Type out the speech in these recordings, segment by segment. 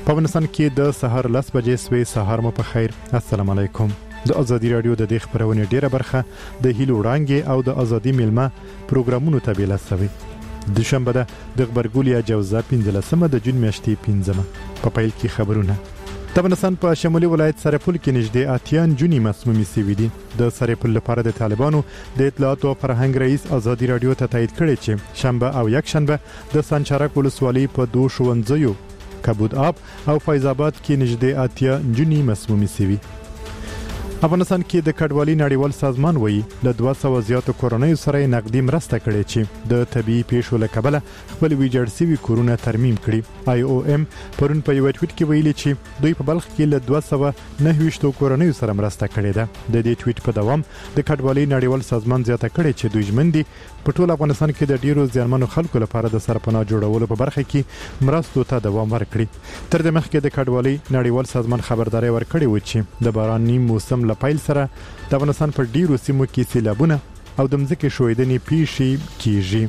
په افغانستان کې د سهار 10 بجې سوي. سهار مو په خیر. السلام علیکم. د ازادي رادیو د دې خبرونې ډیره برخه د هیلو وړانګې او د ازادي میلمه پروګرامونو ته بیل سوي. د شنبه د غبرګولیا جوزا 15 د جون میاشتې 15 په پیل کې خبرونه. د افغانستان په شمالي ولایت سرپل کې نږدې 80 جونی مسمومي سوي دي. د سرپل لپاره د طالبانو د اطلاعات او فرهنګ رئیس ازادي رادیو ته تایید کړی چې شنبه او یک شنبه د سنچرک ولسوالۍ په دوه ښوونځیو کبود آب او فیض آباد کې نږدې 80 جونی مسمومي سوي. افغانستان کې د کډوالۍ نړیوال سازمان وایي له 200 زیاتو کورنیو سره نقدي مرسته کړې چې د طبيعي پیښو له کبله خپل ویجاړ شوي کورونه ترمیم کړي. IOM پرون په یو ټویټ کې ویلي چې دوی په بلخ کې له 229 کورنیو سره مرسته کړې ده. د دې ټویټ په دوام د کډوالۍ نړیوال سازمان زیاته کړې چې دوی ژمن دي په ټول افغانستان کې د ډیرو ځانمنو خلکو لپاره د سرپناه جوړولو په برخه کې مرستو ته دوام ورکړي. تر دې مخکې د کډوالۍ نړیوال سازمان خبرداري ورکړې و چې د باراني موسم لپاره سره د افغانستان پر ډیرو سیمو کې سیلابونه او د مځکې ښویدنې پیښې کیږي.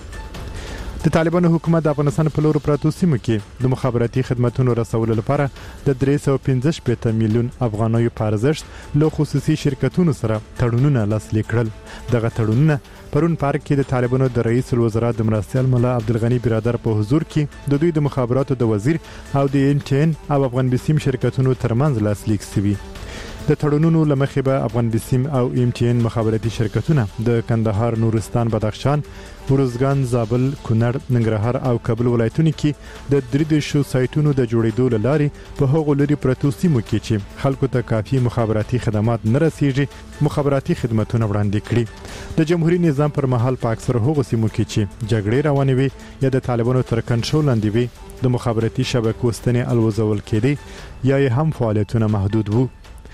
د طالبانو حکومت د افغانستان په لور پراتو سیمو کې د مخابراتي خدماتونو رسولو لپاره د 315 میلیون افغانیو په ارزښت له خصوصي شرکتونو سره تړونونه لاسلیک کړل. دغه تړونونه پرون پارک کې د طالبانو د رئیس الوزرا د مرستیال مولا عبدالغنی برادر په حضور کې د دوی د مخابراتو د وزیر او د MTN او افغان بسیم شرکتونو ترمنځ لاسلیک شوی. د تړونونو لمخې به افغان بسیم او MTN مخابراتي شرکتونه د کندهار، نورستان، بدخشان، ورزګان، زابل، کونړ، ننګرهار او کابل ولایتونو کې د 3 سایټونو د جوړېدو لارې په هغو لري پرتو سیمو کې چې خلکو ته کافي مخابراتي خدمات نه رسیږي مخابراتي خدماتونه وړاندې کړي. د جمهوریت نظام پر مهال په اکثر هغو سیمو کې چې جګړې روانې وي یا د طالبانو تر کنټرول لاندې وي د مخابراتي شبکو ستنې الوزول کېدې یا هم فعالیتونه محدود وو.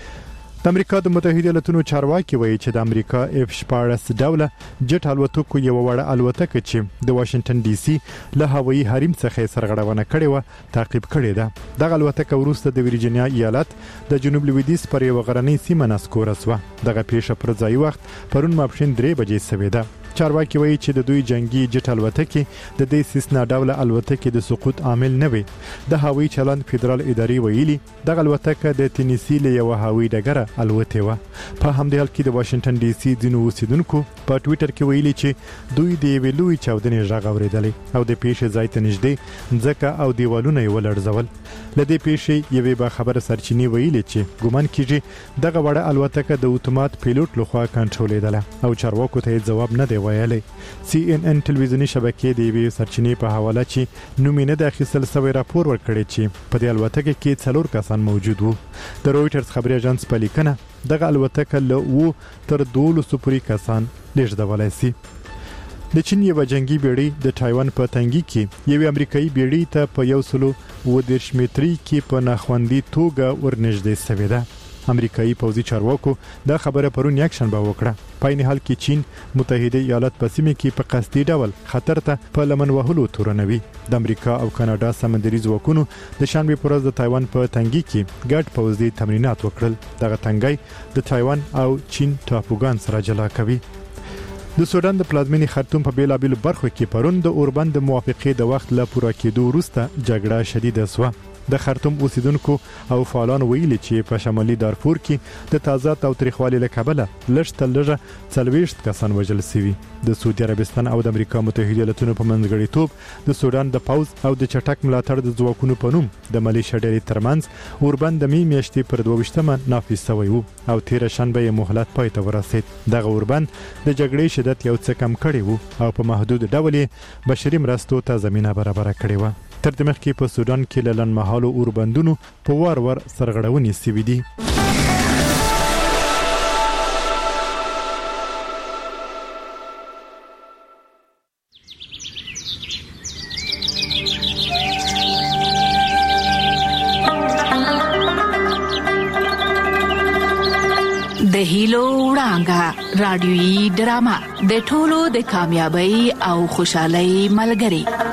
د امریکا د متحده ایالاتونو چارواکي وایي چې د امریکا F-14 ډوله جټ الوتکو یو وړه الوتکه چې د واشنگټن ډي سي له هوایي حریم څخه سرغړونه کړې و تعقیب کړې ده. دغه الوتکه وروسته د ویرجینیا ایالت د جنوب لویدیځ پر یو غرنۍ سیمه نسکوره شوه. دغه پیښه پر ځای وخت پرون ماپښین 3 بجې سوي ده. چارواکي وایي چې د دوی جنگي جټ الوتکې د دې سیسنا ډوله الوتکې د سقوط عامل نه وي. د هوایي چلند فدرال اداري ویلي دغه الوتکه د تینیسی له یو هوایي ډګره الوتې و. په همدې حال کې د واشنگټن ډي سي ځینو اوسیدونکو په ټویټر کې ویلي چې دوی د یوې لوی چاودنې غږ اورېدلې او د پیښې ځای ته نږدې ځکه او دیوالونه یې ولړزول. له دې پیښې یوې باخبره سرچینې ویلي چې ګومان کیږي دغه وړه الوتکه د اتومات پیلوټ لخوا کنټرولېدله او چارواکو ته ځواب نه دی ویلي. CNN ټلویزیونی شبکې د یوې سرچینې په حواله چې نوم نه د اخیستل سوی راپور ورکړی چې په دې الوتکه کې 4 کسان موجود وو. د رويټرز خبري اژانس په لیکنه دغه الوتکه له 2 تر 12 پورې کسان لیږدولای شي. د چین یو جنگي بیړۍ د تایوان په تنګي کې یو امریکایي بیړۍ ته په 110 متري کې په ناخوندي توګه ورنږدې شوې ده. امریکایي پوځي چارواکو دا خبره پرون یک شنبه وکړه. په عین حال کې چین متحده ایالات په سیمه کې په قصدي ډول خطر ته په لمن وهلو تورنوي. د امریکا او کاناډا سمندري ځواکونو د شنبه پر ورځ د تایوان په تنګي کې ګډ پوځي تمرینات وکړل. دغه تنګي د تایوان او چین ټاپوګان سره جلا کوي. د سودان د پلازمینې خرطوم په بیلابیلو برخو کې پرون د اوربند د موافقې د وخت له پوره کېدو وروسته جګړه شدیده شوه. د خرطوم اوسیدونکو او فعالان ویلي چې په شمالي دارفور کې د تازه تاوتریخوالي له کبله لږه 40 کسان وژل شوي. د سعودي عربستان او د امریکا متحده ایالاتونو په منځګړیتوب د سودان د پوځ او د چټک ملاتړ د ځواکونو په نوم د ملیشیا ډلې ترمنځ اوربند د می میاشتې پر 22 نافذ شوی وو او 13 شنبه یې مهلت پای ته ورسید. دغه اوربند د جګړې شدت یو څه کم کړی وو او په محدود ډول بشري مرستو ته زمينه برابر کړې و. تر دې مخکې په سودان کې لړن مهالو اوربندونو په وار سرغړونې سوي دي. د هیلو وړانګه رادیويي ډرامه د ټولو د کامیابی او خوشحالۍ ملګری.